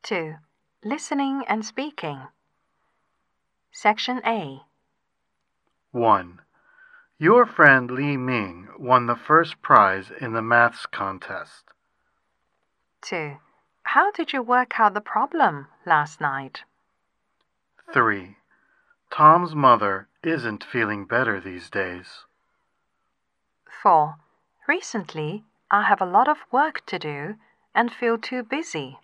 2. Listening and speaking. Section A. 1. Your friend Li Ming won the first prize in the maths contest. 2. How did you work out the problem last night? 3. Tom's mother isn't feeling better these days. 4. Recently, I have a lot of work to do and feel too busy.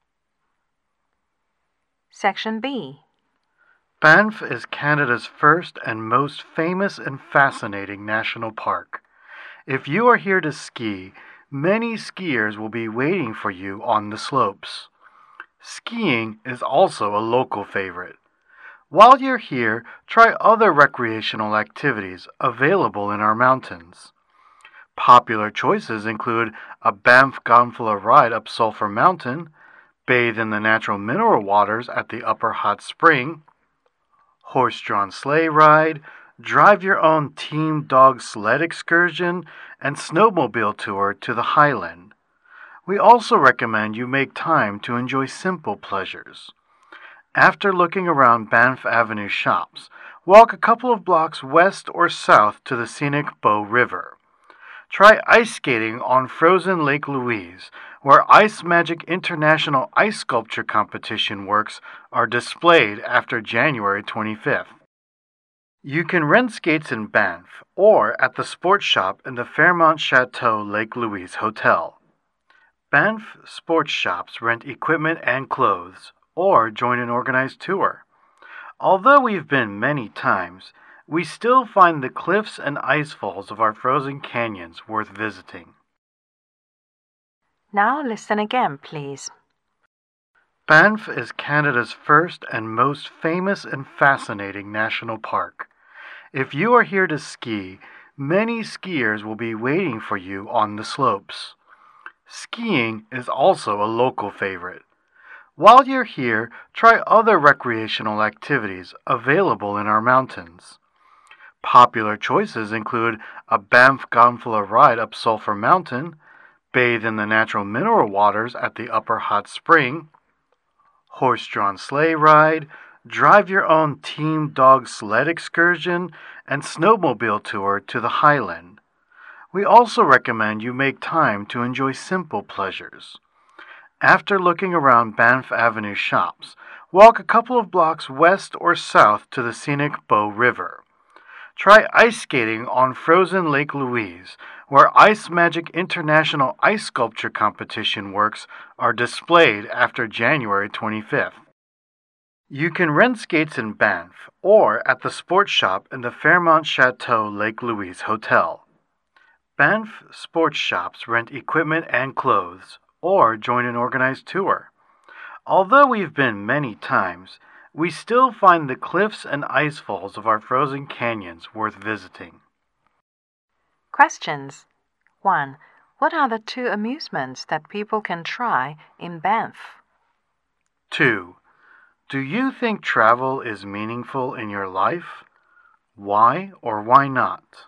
Section B. Banff is Canada's first and most famous and fascinating national park. If you are here to ski, many skiers will be waiting for you on the slopes. Skiing is also a local favorite. While you're here, try other recreational activities available in our mountains. Popular choices include a Banff gondola ride up Sulphur Mountain, bathe in the natural mineral waters at the Upper Hot Spring, horse-drawn sleigh ride, drive your own team dog sled excursion, and snowmobile tour to the Highland. We also recommend you make time to enjoy simple pleasures. After looking around Banff Avenue shops, walk a couple of blocks west or south to the scenic Bow River. Try ice skating on frozen Lake Louise, where Ice Magic International Ice Sculpture Competition works are displayed after January 25th. You can rent skates in Banff or at the sports shop in the Fairmont Chateau Lake Louise Hotel. Banff sports shops rent equipment and clothes or join an organized tour. Although we've been many times, we still find the cliffs and ice falls of our frozen canyons worth visiting. Now listen again, please. Banff is Canada's first and most famous and fascinating national park. If you are here to ski, many skiers will be waiting for you on the slopes. Skiing is also a local favorite. While you're here, try other recreational activities available in our mountains. Popular choices include a Banff gondola ride up Sulphur Mountain, bathe in the natural mineral waters at the Upper Hot Spring, horse-drawn sleigh ride, drive your own team dog sled excursion, and snowmobile tour to the Highland. We also recommend you make time to enjoy simple pleasures. After looking around Banff Avenue shops, walk a couple of blocks west or south to the scenic Bow River. Try ice skating on frozen Lake Louise, where Ice Magic International Ice Sculpture Competition works are displayed after January 25th. You can rent skates in Banff or at the sports shop in the Fairmont Chateau Lake Louise Hotel. Banff sports shops rent equipment and clothes or join an organized tour. Although we've been many times, we still find the cliffs and ice falls of our frozen canyons worth visiting. Questions. 1. What are the 2 amusements that people can try in Banff? 2. Do you think travel is meaningful in your life? Why or why not?